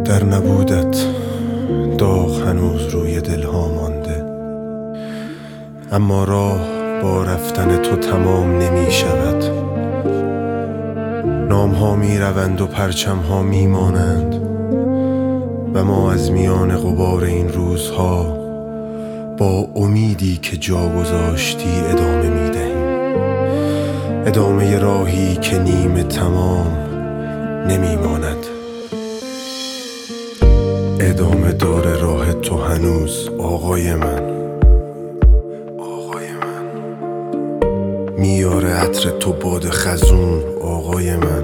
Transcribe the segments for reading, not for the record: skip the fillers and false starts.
در نبودت داغ هنوز روی دلها مانده، اما راه با رفتن تو تمام نمی شود. نام ها می روند و پرچم ها می مانند و ما از میان غبار این روزها با امیدی که جا گذاشتی ادامه می دهیم. ادامه راهی که نیمه تمام نمی ماند. ادامه داره راه تو هنوز آقای من. میاره عطر تو باد خزون آقای من.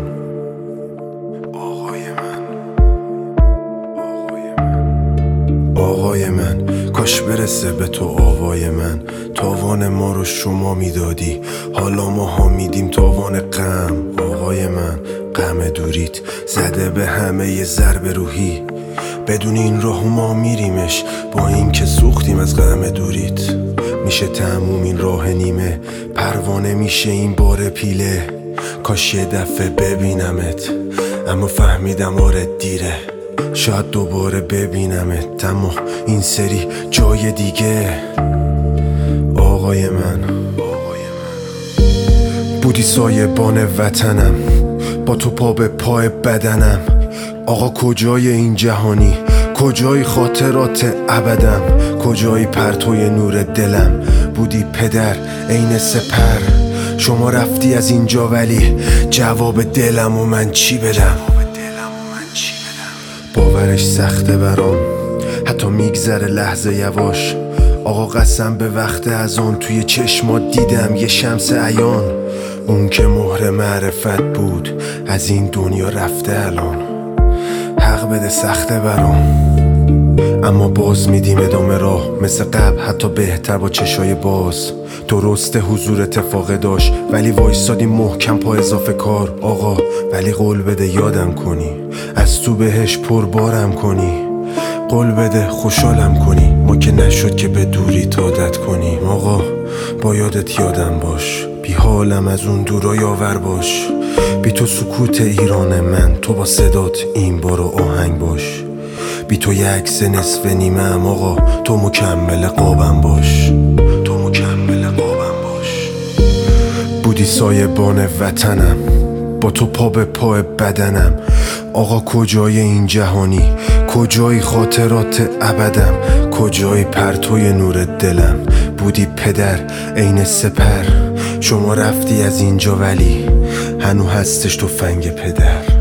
آقای من کاش برسه به تو آوای من. تاوان ما رو شما میدادی، حالا ما ها میدیم تاوان غم آقای من. غم دوریت زده به همه ی ضرب روحی، بدون این راه ما میریمش با این که سوختیم از غم دوریت. میشه تموم این راه نیمه، پروانه میشه این بار پیله. کاش یه دفعه ببینمت، اما فهمیدم آره دیره. شاید دوباره ببینمت، اما این سری جای دیگه. آقای من بودی سایبان وطنم، با تو پا به پای بدنم. آقا کجای این جهانی، کجای خاطرات ابدم، کجای پرتوی نور دلم. بودی پدر عین سپر، شما رفتی از اینجا ولی جواب دلم و من چی بدم؟ باورش سخته برام، حتی میگذره لحظه یواش. آقا قسم به وقت از آن توی چشمات دیدم یه شمس عیان. اون که مهر معرفت بود از این دنیا رفته الان. حق بده سخته برام، اما باز میدیم ادامه راه مثل قبل، حتی بهتر با چشای باز. درسته حضور اتفاق داشت ولی وایسادیم محکم پا اضافه کار. آقا ولی قول بده یادم کنی، از تو بهش پربارم کنی. قول بده خوشحالم کنی، ما که نشد که به دوری عادت کنیم. آقا با یادت یادم باش، بی حالم از اون دورا یاور باش. بی تو سکوت ایران من، تو با صدات این بار آهنگ باش. بی تو یه عکس نصف نیمه‌ام آقا، تو مکمل قابم باش. بودی سایبان وطنم، با تو پا به پای بدنم. آقا کجای این جهانی، کجای خاطرات ابدم، کجای پرتوی نور دلم. بودی پدر عین سپر، شما رفتی از اینجا ولی هنو هستش تفنگ پدر.